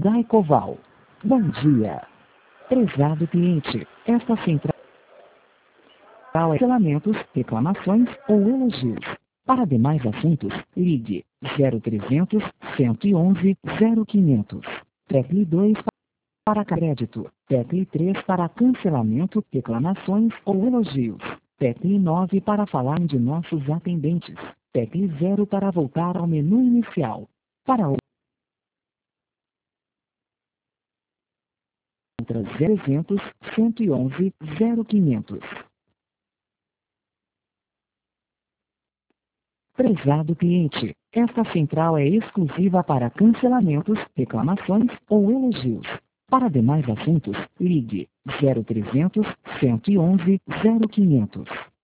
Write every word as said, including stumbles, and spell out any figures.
Daicoval. Bom dia. Prezado cliente, esta central é cancelamentos, reclamações ou elogios. Para demais assuntos, ligue zero trezentos, cento e onze, zero quinhentos. Tecle dois para crédito. Tecle três para cancelamento, reclamações ou elogios. Tecle nove para falar de nossos atendentes. Tecle zero para voltar ao menu inicial. Para outras trezentos, cento e onze, zero quinhentos. Prezado cliente, esta central é exclusiva para cancelamentos, reclamações ou elogios. Para demais assuntos, ligue zero trezentos, cento e onze, zero quinhentos.